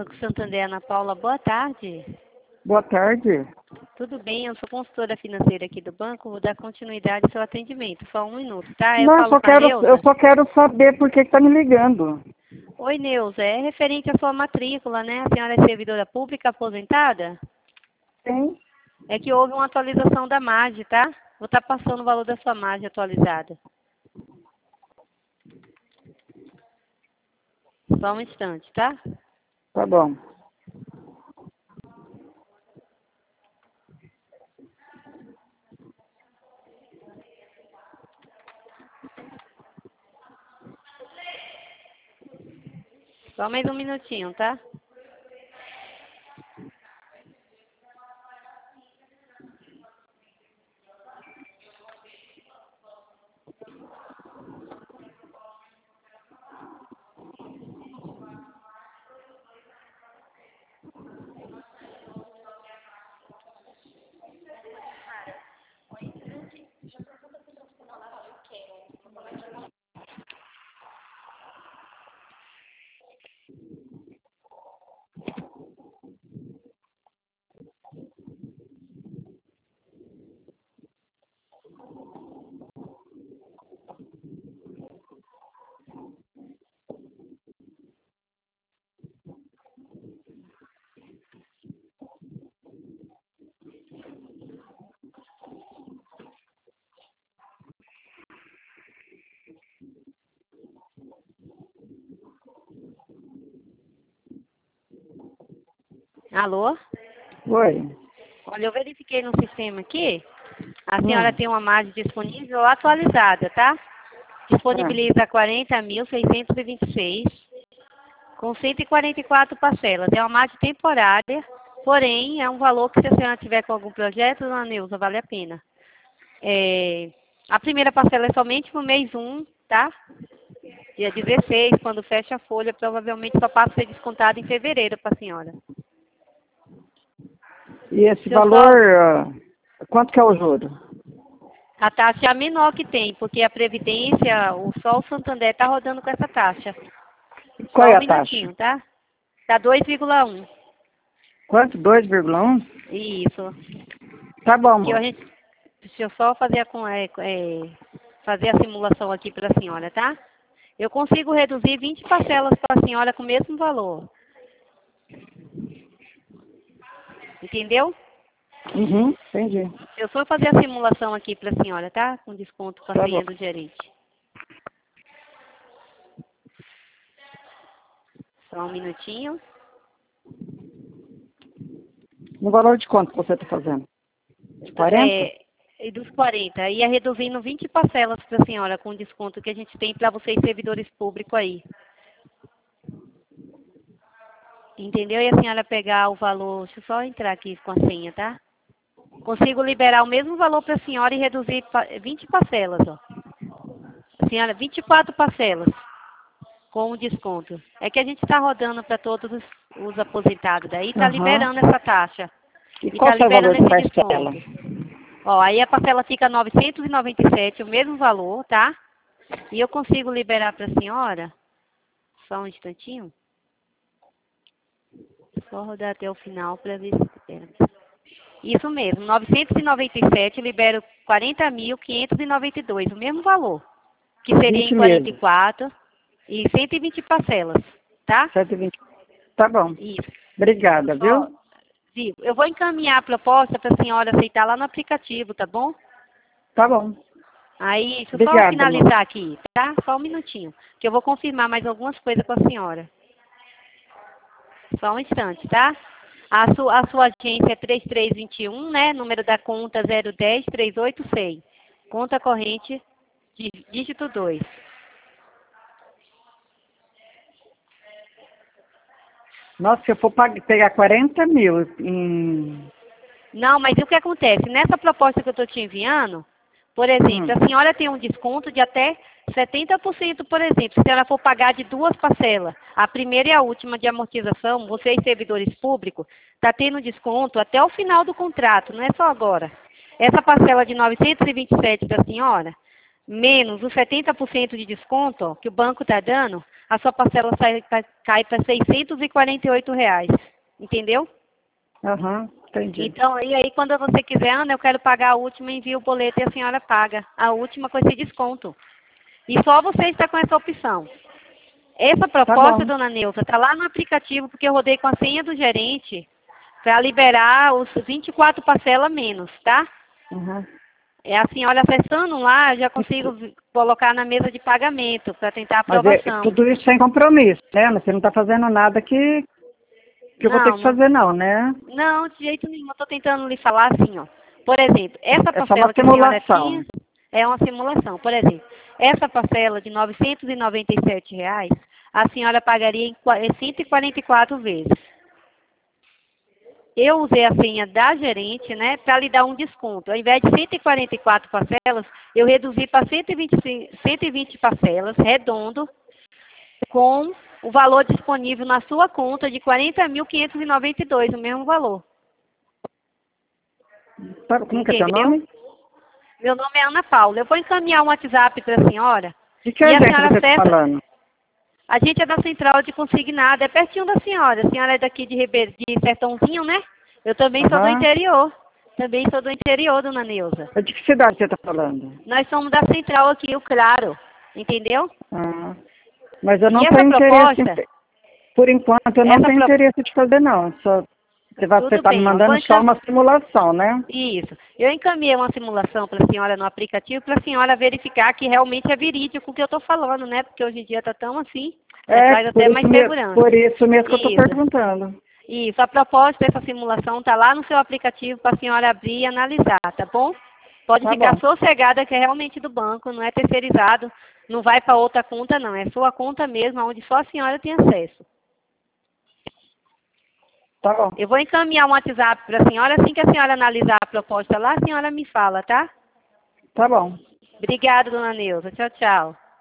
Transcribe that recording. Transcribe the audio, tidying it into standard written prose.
Banco Santander, Ana Paula, boa tarde. Boa tarde. Tudo bem, eu sou consultora financeira aqui do banco, vou dar continuidade ao seu atendimento. Só um minuto, tá? Não, falo com a Neuza. eu só quero saber por que está me ligando. Oi, Neuza, é referente à sua matrícula, né? A senhora é servidora pública aposentada? Sim. É que houve uma atualização da MAD, tá? Vou estar passando o valor da sua MAD atualizada. Só um instante, tá? Tá bom. Só mais um minutinho, tá? Alô? Oi. Olha, eu verifiquei no sistema aqui. A senhora tem uma MAD disponível atualizada, tá? Disponibiliza 40.626, com 144 parcelas. É uma MAD temporária, porém, é um valor que se a senhora tiver com algum projeto, dona Neuza, vale a pena. A primeira parcela é somente no mês 1, tá? Dia 16, quando fecha a folha, provavelmente só passa a ser descontado em fevereiro para a senhora. E esse valor, quanto que é o juro? A taxa é a menor que tem, porque a Previdência, só o Santander está rodando com essa taxa. Qual Só é um a taxa? minutinho, tá? Tá 2,1. Quanto? 2,1? Isso. Tá bom, Que moço. deixa eu só fazer fazer a simulação aqui para a senhora, tá? Eu consigo reduzir 20 parcelas para a senhora com o mesmo valor. Entendeu? Uhum, entendi. Eu só fazer a simulação aqui para a senhora, tá? Com desconto com a Tá senha bom. do gerente. Só um minutinho. No valor de quanto você está fazendo? De 40? E dos 40. Ia reduzindo 20 parcelas para a senhora com o desconto que a gente tem para vocês servidores públicos aí. Entendeu? E a senhora pegar o valor, deixa eu só entrar aqui com a senha, tá? Consigo liberar o mesmo valor para a senhora e reduzir 20 parcelas, ó. A senhora, 24 parcelas com o desconto. É que a gente está rodando para todos os aposentados, daí está liberando essa taxa. E E qual está que é o valor liberando de esse parcela? desconto. Ó, aí a parcela fica 997, o mesmo valor, tá? E eu consigo liberar para a senhora, só um instantinho, só rodar até o final para ver se... Isso mesmo, 997, libero 40.592, o mesmo valor, que seria 20 em meses. 44 e 120 parcelas, tá? 120. Tá bom. Isso. Obrigada, viu? Eu vou encaminhar a proposta para a senhora aceitar lá no aplicativo, tá bom? Tá bom. Aí, deixa eu só Obrigada, finalizar aqui, tá? Só um minutinho, que eu vou confirmar mais algumas coisas com a senhora. Só um instante, tá? A sua agência é 3321, né? Número da conta 010386. Conta corrente, dígito 2. Nossa, se eu for pegar 40 mil Não, mas o que acontece? Nessa proposta que eu estou te enviando, por exemplo, a senhora tem um desconto de até 70%, por exemplo, se a senhora for pagar de duas parcelas, a primeira e a última de amortização, vocês servidores públicos, está tendo desconto até o final do contrato, não é só agora. Essa parcela de 927 da senhora, menos os 70% de desconto ó, que o banco está dando, a sua parcela cai para R$ 648. Entendeu? Aham, entendi. Então, e aí quando você quiser, Ana, eu quero pagar a última, envia o boleto e a senhora paga. A última com esse desconto. E só você está com essa opção. Essa proposta, dona Neuza, está lá no aplicativo, porque eu rodei com a senha do gerente para liberar os 24 parcelas menos, tá? Uhum. É a senhora acessando lá, eu já consigo colocar na mesa de pagamento para tentar aprovação. Mas tudo isso sem compromisso, né? Você não está fazendo nada que eu vou ter que fazer não, né? Não, de jeito nenhum. Eu estou tentando lhe falar assim, ó. Por exemplo, essa É só parcela uma que a senhora simulação. tinha é uma simulação. Por exemplo, essa parcela de R$ 997, a senhora pagaria em 144 vezes. Eu usei a senha da gerente, né, para lhe dar um desconto. Ao invés de 144 parcelas, eu reduzi para 120 parcelas, redondo, com o valor disponível na sua conta de R$ 40.592, o mesmo valor. Como que é seu nome? Meu nome é Ana Paula. Eu vou encaminhar um WhatsApp para a senhora. De que agência você está falando? A gente é da Central de Consignado, é pertinho da senhora. A senhora é daqui de Sertãozinho, né? Eu também sou do interior. Também sou do interior, dona Neuza. De que cidade você está falando? Nós somos da Central aqui, o Claro. Entendeu? Mas eu não tenho interesse. Por enquanto, eu não tenho interesse de fazer, não. Você está me mandando só uma simulação, né? Isso. Eu encaminhei uma simulação para a senhora no aplicativo, para a senhora verificar que realmente é verídico o que eu estou falando, né? Porque hoje em dia está tão assim, traz até mais segurança. Por isso mesmo que eu estou perguntando. Isso. A proposta dessa simulação está lá no seu aplicativo para a senhora abrir e analisar, tá bom? Pode ficar sossegada que é realmente do banco, não é terceirizado, não vai para outra conta, não. É sua conta mesmo, onde só a senhora tem acesso. Tá bom. Eu vou encaminhar um WhatsApp para a senhora. Assim que a senhora analisar a proposta lá, a senhora me fala, tá? Tá bom. Obrigada, dona Neuza. Tchau, tchau.